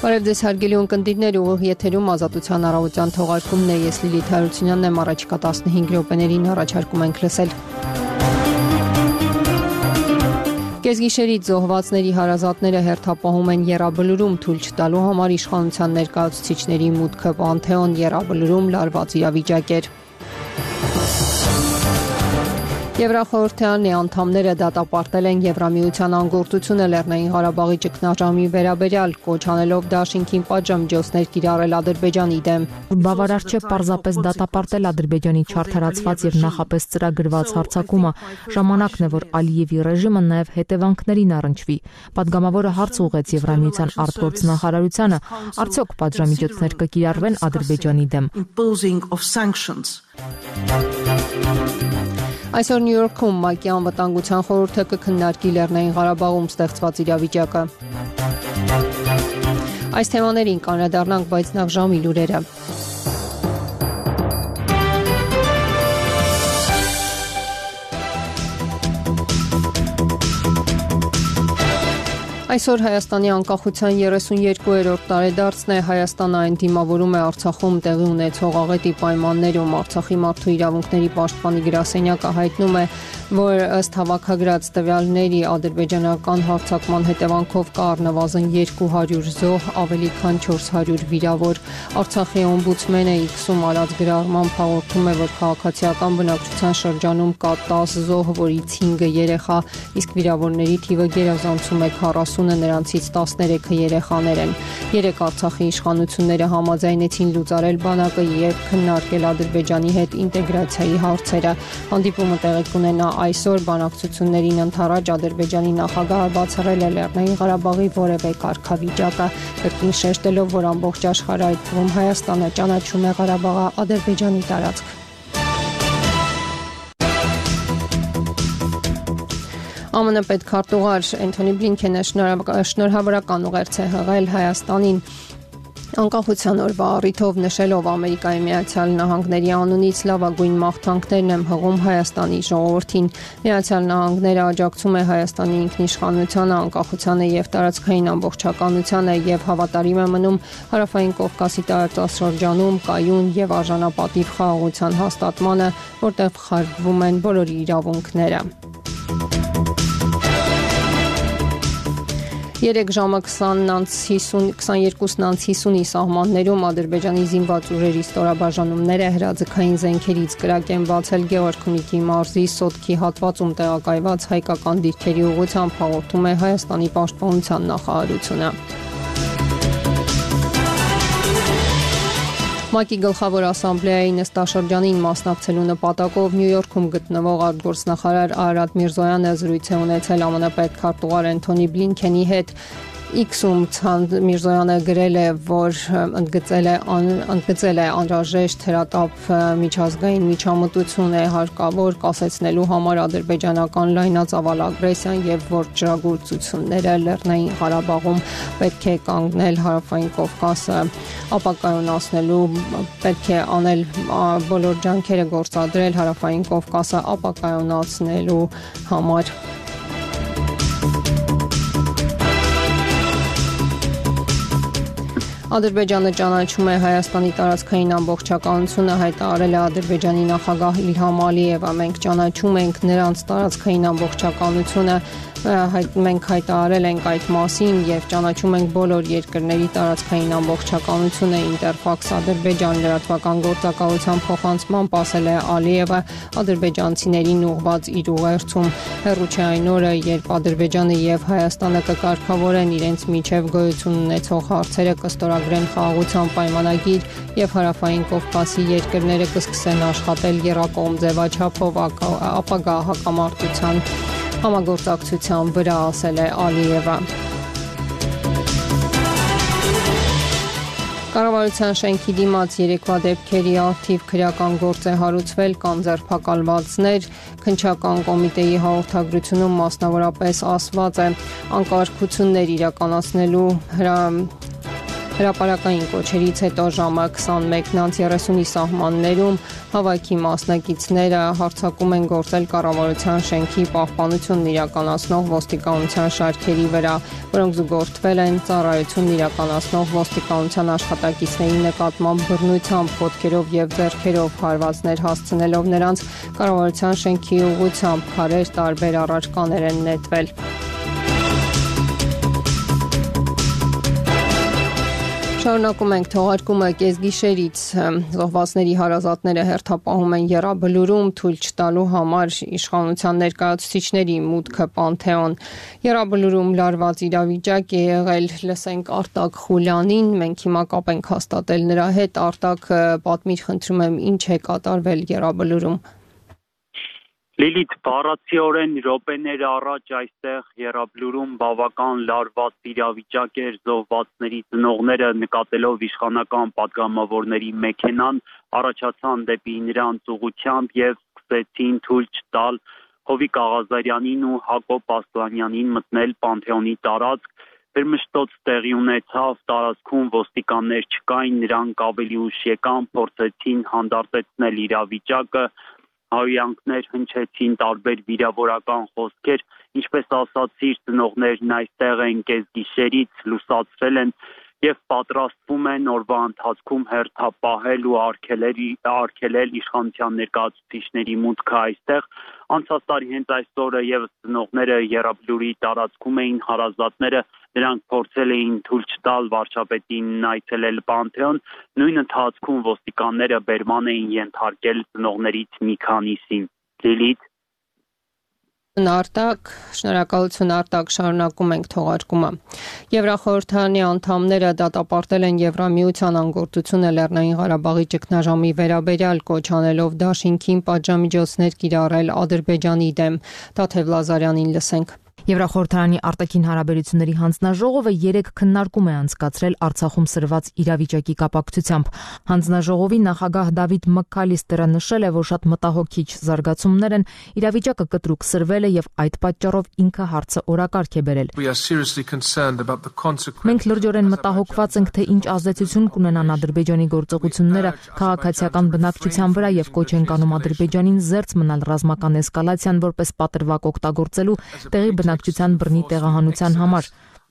Բարև ձեզ հարգելի ունկնդիրներ, ուղիղ եթերում Ազատության առավոտյան թողարկումն է, ես Լիլիթ Հարությունյանն եմ, առաջիկա 15 րոպեներին առաջարկում ենք լսել։ Կեսգիշերից զոհվածների հարազատները հերթապահում են Եռաբլուրում, թույլ չտալու համար իշխանության ներկայացուցիչների մուտքը Պանթեոն, Եռաբլուրում լարված իրավիճակ էր։ Եվրախորհրդարանի անդամները դատապարտել են Եվրամիության անգործությունը Լեռնային Ղարաբաղի ճգնաժամի վերաբերյալ, կոչ անելով դաշինքին պատժամիջոցներ կիրառել Ադրբեջանի դեմ։ Բավարար չէ պարզապես դատապարտել Ադրբեջանի չարթարացված եւ նախապես ծրագրված հարձակումը։ Ժամանակն է, որ Ալիևի ռեժիմը նաեւ հետևանքներին առնչվի։ Պատգամավորը հարց ուղղեց Եվրամիության արտգործնախարարությանը, արդյոք պատժամիջոցներ կկիրառվեն Ադրբեջանի դեմ։ Այսօր Նյու Յորքում ՄԱԿ-ի անվտանգության խորհուրդը կքննարկի Լեռնային Ղարաբաղում ստեղծված իրավիճակը։ Այս թեմաներին կանդրադառնանք, բայց նախ ժամի լուրերը։ Այսօր Հայաստանի անկախության 32-րդ տարեդարձն է, Հայաստանը այն դիմավորում է Արցախում տեղի ունեցող աղետի պայմաններում։ Արցախի մարդու իրավունքների պաշտպանի գրասենյակը հայտնում է, որ ըստ հավաքագրած տվյալների ադրբեջանական հարձակման հետևանքով կա առնվազն 200 զոհ, ավելի քան 400 վիրավոր։ Արցախի օմբուդսմենը X-ում արած գրառմամբ հաղորդում է, որ քաղաքացիական բնակչության շրջանում կա 10 զոհ, որից 5-ը երեխա, իսկ վիրավորների թիվը գերազանցում է 40, նրանցից 13-ը երեխաներ են։ Երեք Արցախի իշխանությունները համաձայնեցին լուծարել բանակը եւ քննարկել Ադրբեջանի հետ ինտեգրացիայի հարցերը։ Հանդիպումը տեղի կունենա այսօր, բանակցություններին ընդառաջ Ադրբեջանի նախագահը բացառել է Լեռնային Ղարաբաղի որևէ կարգավիճակը, կրկին շեշտելով, որ ամբողջ աշխարհը, այդ թվում Հայաստանը, ճանաչում է Ղարաբաղը Ադրբեջանի տարածք։ ԱՄՆ պետքարտուղար Էնթոնի Բլինքենը շնորհավորական ուղերձ է հղել Հայաստանին անկախության օրվա առիթով, նշելով Ամերիկայի Միացյալ Նահանգների անունից լավագույն մաղթանքներն եմ հղում Հայաստանի ժողովրդին։ Միացյալ Նահանգները աջակցում է Հայաստանի ինքնիշխանությանը, անկախությանը եւ տարածքային ամբողջականությանը եւ հավատարիմ է մնում Հարավային Կովկասի տարածաշրջանում կայուն եւ արժանապատիվ խաղաղության հաստատմանը, որտեղ խախտվում են բոլոր իրավունքները։ 3 ժամը 22:50-ի սահմաններում Ադրբեջանի զինված ուժերի ստորաբաժանումները հրաձգային զենքերից կրակ են բացել Գևորգնիկի մարզի Սոտքի հատվածում տեղակայված հայկական դիրքերի ուղղությամբ, հաղորդում է Հայաստանի պաշտպանության նախարարությունը։ ՄԱԿ-ի գլխավոր ասամբլեայի նստաշրջանին մասնակցելու նպատակով Նյու Յորքում գտնվող արտգործնախարար Արադ Միրզոյանը զրույց է ունեցել ԱՄՆ պետքարտուղար Էնթոնի Բլինքենի հետ։ X-ում Միրզոյանը գրել է, որ ընդգծել է անհրաժեշտ հրատապ միջազգային միջամտություն է հարկավոր կասեցնելու համար ադրբեջանական լայնածավալ ագրեսիան եւ որ ջրագործությունները Լեռնային Ղարաբաղում պետք է կանգնել, Հարավային Կովկասը ապակայունացնելու պետք է անել բոլոր ջանքերը գործադրել Հարավային Կովկասը ապակայունացնելու համար։ Ադրբեջանը ճանաչում է Հայաստանի տարածքային ամբողջականությունը, հայտարարել է Ադրբեջանի նախագահ Իլհամ Ալիևը։ Մենք ճանաչում ենք նրանց տարածքային ամբողջականությունը, մենք հայտարարել ենք այդ մասին եւ ճանաչում ենք բոլոր երկրների տարածքային ամբողջականությունը, Ինտերֆաքս Ադրբեջան լրատվական գործակալության փոխանցմամբ ասել է Ալիևը ադրբեջանցիներին ուղղված իր ուղերձում։ Հեռու չէ այն օրը, երբ Ադրբեջանը եւ Հայաստանը կկարգավորեն իրենց միջև գոյություն ունեցող հարցերը, կստորագրեն խաղաղության պայմանագիր եւ Հարավային Կովկասի երկրները կսկսեն աշխատել եռակողմ ձևաչափով ապագա հակամարտության համագործակցության վրա, ասել է Ալիևը։ Կառավարության շենքի դիմաց երեկվա դեպքերի արդիվ քրեական գործ է հարուցվել, կան ձերբակալվածներ, քննչական կոմիտեի հաղորդագրությունում մասնավորապես ասված է անկարգություններ իրականացնելու Հրապարակային կոչերից հետո ժամը 21:30-ի սահմաններում հավաքի մասնակիցները հարձակում են գործել կառավարության շենքի պահպանությունն իրականացնող ոստիկանության շարքերի վրա, որոնք զուգորդվել են ծառայությունն իրականացնող ոստիկանության աշխատակիցների նկատմամբ բռնությամբ, ոտքերով եւ ձեռքերով հարվածներ հասցնելով նրանց, կառավարության շենքի ուղղությամբ քարեր տարբեր առարկաներ են նետվել։ Շարունակում ենք թողարկումը կեսգիշերից։ Զոհվածների հարազատները հերթապահում են Եռաբլուրում թույլ չտալու համար իշխանության ներկայացուցիչների մուտքը Պանթեոն։ Եռաբլուրում լարված իրավիճակ է եղել, լսենք Արտակ Խուլյանին, մենք հիմա կապ ենք հաստատել նրա հետ։ Արտակ, պատմիր, խնդրում եմ, ինչ է կատարվել Եռաբլուրում։ Լիլիթ, բառացիորեն րոպեներ առաջ այստեղ Եռաբլուրում բավական լարված իրավիճակ էր, զոհվածների ծնողները նկատելով իշխանական պատգամավորների մեքենան առաջացան դեպի նրանց ուղղությամբ եւ սկսեցին թույլ չտալ Հովիկ Աղազարյանին ու Հակոբ Ասլանյանին մտնել Պանթեոնի տարածք։ Վերմշտոց տեղի ունեցավ, տարածքում ոստիկաններ չկային, նրանք ավելի ուշ եկան, փորձեցին հանդարտեցնել իրավիճակը, հայհոյանքներ հնչեցին, տարբեր վիրավորական խոսքեր, ինչպես ասացի, ծնողներն այստեղ են կեսգիշերից, լուսացրել են եւ պատրաստվում են օրվա ընթացքում հերթապահել ու արգելել իշխանության ներկայացուցիչների մուտքը այստեղ։ Անցած տարի հենց այս օրը եւս ծնողները Եռաբլուրի տարածքում էին, հարազատները նրանք փորձել էին թույլ չտալ վարչապետին այցելել Պանթեոն, նույն ընթացքում ոստիկանները բերման էին ենթարկել ծնողներից մի քանիսին։ Լիլիթ, Շնորհակալություն Արտակ, շարունակում ենք թողարկումը։ Եվրախորհրդարանի անդամները դատապարտել են Եվրամիության անգործությունը Լեռնային Ղարաբաղի ճգնաժամի վերաբերյալ, կոչ անելով դաշինքին պատժամիջոցներ կիրառել Ադրբեջանի դեմ։ Տաթև Լազարյանին լսենք։ Եվրախորհրդարանի արտաքին հարաբերությունների հանձնաժողովը 3 քննարկում է անցկացրել Արցախում սրված իրավիճակի կապակցությամբ։ Հանձնաժողովի նախագահ Դավիթ Մաքքալիստերը նշել է, որ շատ մտահոգիչ զարգացումներ են, իրավիճակը կտրուկ սրվել է եւ այդ պատճառով ինքը հարցը օրակարգ է բերել։ Մենք լրջորեն մտահոգված ենք, թե ինչ ազդեցություն կունենան Ադրբեջանի գործողությունները քաղաքացիական բնակչության վրա եւ կոչ ենք անում Ադրբեջանին զերծ մնալ ռազմական էսկալացիան որպես պատրվակ օգտագործելու տեղի բնակչության բռնի տեղահանության համար։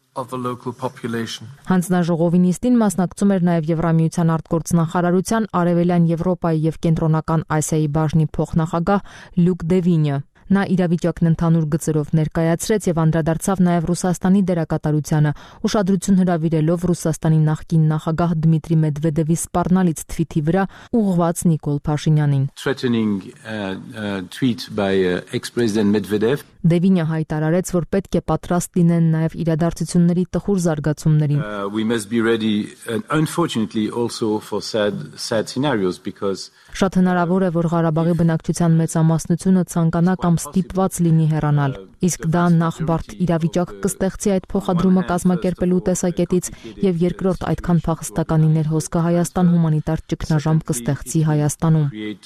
Հանձնաժողովի նիստին մասնակցում էր նաև Եվրամիության արտգործնախարարության Արևելյան Եվրոպայի եւ Կենտրոնական Ասիայի բաժնի փոխնախագահ Լյուկ Դևինյը։ Նա իրավիճակն ընդհանուր գծերով ներկայացրեց եւ անդրադարձավ նաև Ռուսաստանի դերակատարությանը, ուշադրություն հրավիրելով Ռուսաստանի նախկին նախագահ Դմիտրի Մեդվեդևի սպառնալից թվիթի վրա ուղղված Նիկոլ Փաշինյանին։ Դևինյը հայտարարեց, որ պետք է պատրաստ լինեն նաև իրադարձությունների տխուր զարգացումներին։ Շատ հնարավոր է, որ Ղարաբաղի բնակչության մեծամասնությունը ցանկանա կամ ստիպված լինի հեռանալ։ Իսկ դա նախ բարդ իրավիճակ կստեղծի այդ փոխադրումը կազմակերպելու տեսակետից եւ երկրորդ այդքան փախստականին հոսքը Հայաստան հումանիտար ճգնաժամ կստեղծի Հայաստանում։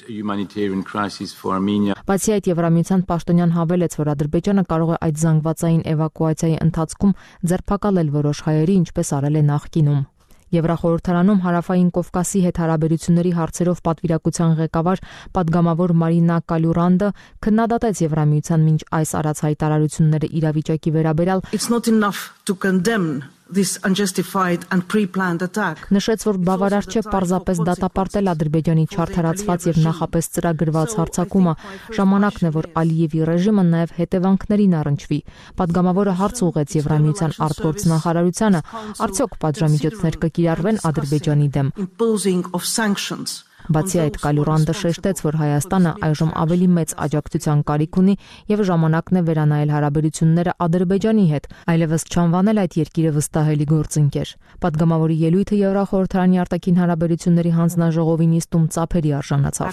Բացի այդ, Եվրամիության պաշտոնյան հավելեց, որ Ադրբեջանը կարող է այդ զանգվածային էվակուացիայի ընթացքում ձերբակալել որոշ հայերի, ինչպես արել է նախկինում։ Եվրախորհրդարանում Հարավային Կովկասի հետ հարաբերությունների հարցերով պատվիրակության ղեկավար պատգամավոր Մարինա Կալյուրանդը քննադատեց Եվրամիության մինչ այս արած հայտարարությունները իրավիճակի վերաբերյալ։ Նշեց, որ բավարար չէ պարզապես դատապարտել Ադրբեջանի չարթարացված եւ նախապես ծրագրված հարձակումը, ժամանակն է, որ Ալիևի ռեժիմը նաեւ հետևանքներին առնչվի։ Պատգամավորը հարց ուղղեց Եվրամիության արտգործնախարարությանը, արդյոք պատժամիջոցներ կկիրառվեն Ադրբեջանի դեմ։ Բացի այդ, Կալյուրանդը շեշտեց, որ Հայաստանը այժմ ավելի մեծ աջակցության կարիք ունի եւ ժամանակն է վերանայել հարաբերությունները Ադրբեջանի հետ, այլևս չանվանել այդ երկիրը վստահելի գործընկեր։ Պատգամավորի ելույթը Եվրախորհրդարանի արտաքին հարաբերությունների հանձնաժողովի նիստում ծափերի արժանացավ։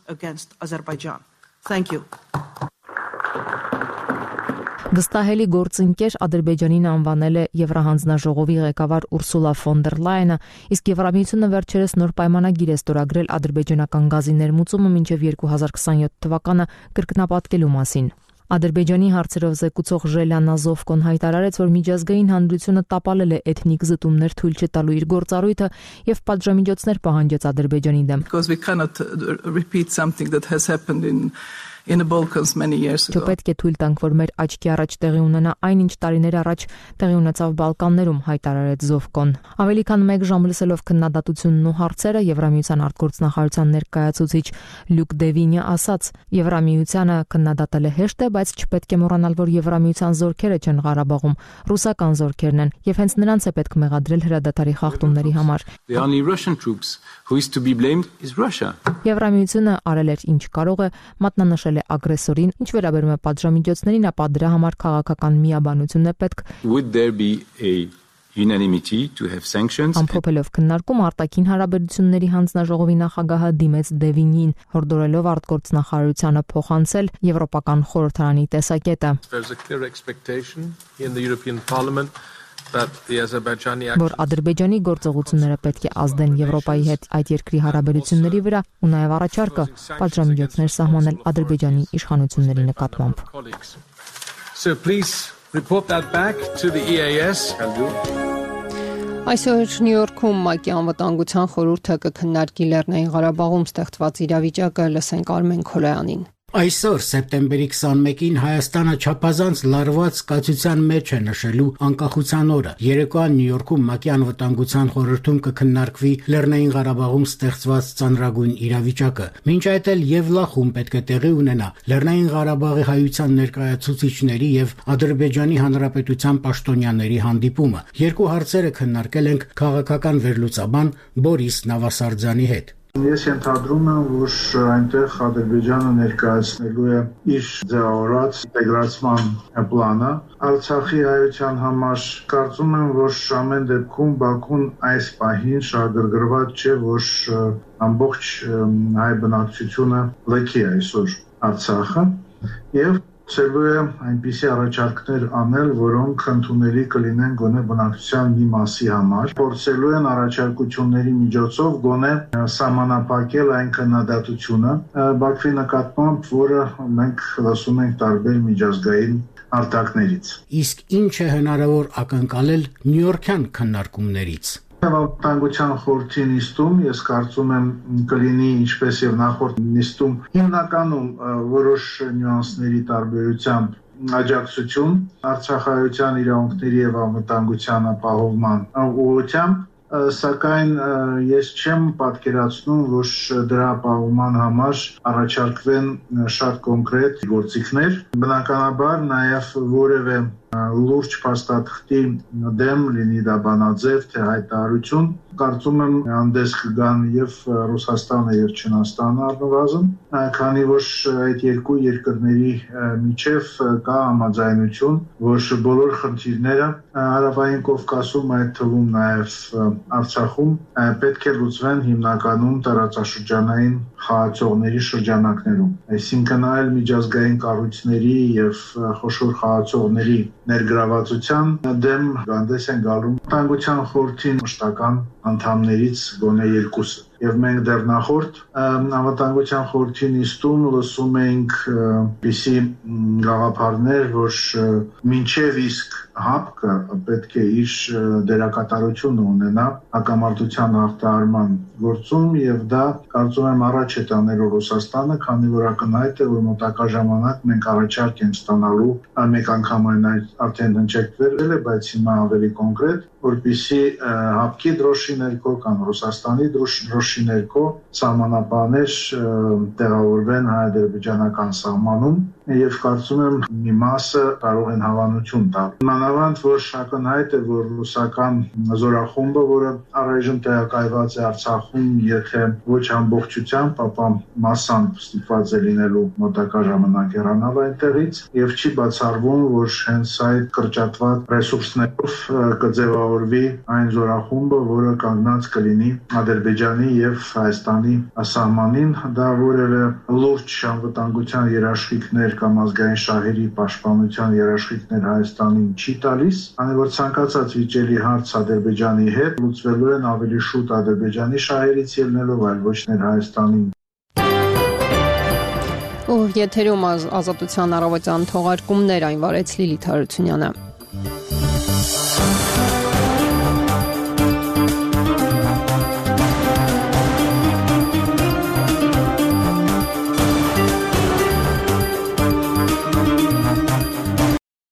Վստահելի գործընկեր Ադրբեջանին անվանել է Եվրահանձնաժողովի ղեկավար Ուրսուլա ֆոն դեր Լայենը, իսկ Եվրամիությունը վերջերս նոր պայմանագիր է ստորագրել ադրբեջանական գազի ներմուծումը մինչև 2027 թվականը կրկնապատկելու մասին։ Ադրբեջանի հարցերով զեկուցող Ժելյանա Զովկոն հայտարարեց, որ միջազգային հանրությունը տապալել է էթնիկ զտումներ թույլ չտալու իր գործառույթը եւ պատժամիջոցներ պահանջեց Ադրբեջանի դեմ։ Because we cannot repeat something that has happened in the Balkans many years ago. Պետք է թույլ տանք, որ մեր աչքի առաջ տեղի ունենա այնինչ տարիներ առաջ տեղի ունեցավ Բալկաններում, հայտարարեց Զովկոն։ Ավելի քան 1 ժամ լսելով քննադատությունն ու հարցերը, Եվրամիության արտգործնախարարության ներկայացուցիչ Լյուկ Դևինյը ասաց. Եվրամիությանը քննադատել է հեշտ է, բայց չպետք է մոռանալ, որ Եվրամիության զորքերը չեն Ղարաբաղում, ռուսական զորքերն են, եւ հենց նրանց է պետք մեղադրել հրադադարի խախտումների համար։ The only Russian troops who is to be blamed is Russia. Եվրամիությունը արել էր ինչ կարող է, մատնանշել ագրեսորին, ինչ վերաբերում է պատժամիջոցներին, ապա դրա համար քաղաքական միաբանություն է պետք։ Would there be a unanimity to have sanctions? Ամփոփելով քննարկում արտաքին հարաբերությունների հանձնաժողովի նախագահը դիմեց Դևինին, հորդորելով արտգործնախարարությանը փոխանցել Եվրոպական խորհրդարանի տեսակետը։ There's a clear expectation in the European Parliament որ Ադրբեջանի գործողությունները պետք է ազդեն Եվրոպայի հետ այդ երկրի հարաբերությունների վրա ու նաև առաջարկը պատժամիջոցներ սահմանել Ադրբեջանի իշխանությունների նկատմամբ։ So please report that back to the EAS. Այսօր Նյու Յորքում ՄԱԿ-ի անվտանգության խորհուրդը կքննարկի Լեռնային Ղարաբաղում ստեղծված իրավիճակը, լսենք Արմեն Քոլոյանին։ Այսօր սեպտեմբերի 21-ին Հայաստանը չափազանց լարված կացության մեջ է նշելու անկախության օրը։ Երեկոյան Նյու Յորքում ՄԱԿ-ի անվտանգության խորհրդում կքննարկվի Լեռնային Ղարաբաղում ստեղծված ծանրագույն իրավիճակը։ Մինչ այդ էլ Եվլախում պետք է տեղի ունենա Լեռնային Ղարաբաղի հայության ներկայացուցիչների եւ Ադրբեջանի Հանրապետության պաշտոնյաների հանդիպումը։ Երկու հարցերը քննարկել ենք քաղաքական վերլուծաբան Բորիս Նավասարդյանի հետ։ Ես ենթադրում եմ, որ այնտեղ Ադրբեջանը ներկայացնելու է իր ձևավորած ինտեգրացման պլանը Արցախի հայության համար։ Կարծում եմ, որ ամեն դեպքում Բաքուն այս պահին շահագրգռված չէ, որ ամբողջ հայ բնակչությունը լքի այսօր Արցախը եւ ցելու է այնպիսի առաջարկներ անել, որոնք ընդունելի կլինեն գոնե բնակչության մի մասի համար։ Փորձելու են առաջարկությունների միջոցով գոնե սահմանափակել այն քննադատությունը Բաքվի նկատմամբ, որը մենք լսում ենք տարբեր միջազգային արտակներից։ Իսկ ինչ է հնարավոր ակնկալել նյույորքյան քննարկումներից։ Անվտանգության խորհրդի նիստում ես կարծում եմ կլինի ինչպես եւ նախորդ նիստում հիմնականում որոշ նյուանսների տարբերությամբ աջակցություն Արցախայության իրավունքների եւ անվտանգության ապահովման ուղղությամբ, սակայն ես չեմ պատկերացնում, որ դրա ապահովման համար առաջարկվեն շատ կոնկրետ գործիքներ։ Բնականաբար նաեւ որևէ լուրջ փաստաթղթի դեմ լինի դա բանաձև թե հայտարարություն, կարծում եմ հանդես կգան եւ Ռուսաստանը եւ Չինաստանը առնվազն, քանի որ այդ երկու երկրների միջև կա համաձայնություն, որ բոլոր խնդիրները Հարավային Կովկասում, այդ թվում նաեւ Արցախում պետք է լուծվեն հիմնականում տարածաշրջանային խաղացողների շրջանակներում, այսինքն այլ միջազգային կառույցների եւ խոշոր խաղացողների ներգրավվածության դեմ հանդես են գալու անվտանգության խորհրդի մշտական անդամներից գոնե երկուսը։ Եվ մենք դեռ նախորդ անվտանգության խորհրդի նիստում լսում էինք պիսի գաղափարներ, որ մինչև իսկ հապկը պետք է իր դերակատարությունը ունենա հակամարտության հաղթահարման գործում եւ դա կարծում եմ առաջ է տանել Ռուսաստանը, քանի որ ակնհայտ է, որ մոտակա ժամանակ մենք առաջարկ ենք ստանալու մեկ անգամ արդեն հնչեկվել է, բայց հիմա ավելի կոնկրետ, որպեսզի հապկի դրոշի ներքո կամ Ռուսաստանի դրոշի ներքո սահմանապահներ տեղավորվեն հայ-ադրբեջանական սահմանում եւ կարծում եմ մի մասը կարող են հավանություն տալ։ Մանավանդ որ ակնհայտ է, որ ռուսական զորախումբը, որը առայժմ տեղակայված է Արցախում, եթե ոչ ամբողջությամբ, ապա մասամբ ստիպված է լինելու մոտակա ժամանակ հեռանալ այնտեղից եւ չի բացառվում, որ հենց այդ կրճատված ռեսուրսներով կձևավորվի այն զորախումբը, որը կանգնած կլինի Ադրբեջանի եւ Հայաստանի սահմանին, դա որևէ լուրջ անվտանգության երաշխիքներ կամ ազգային շահերի պաշտպանության երաշխիքներ Հայաստանին չի տալիս, քանի որ ցանկացած վիճելի հարց Ադրբեջանի հետ լուծվելու են ավելի շուտ Ադրբեջանի շահերից ելնելով, այլ ոչ թե Հայաստանին։ Եթերում ազատության առավոտյան թողարկումներ այն վարեց Լիլիթ Հարությունյանը։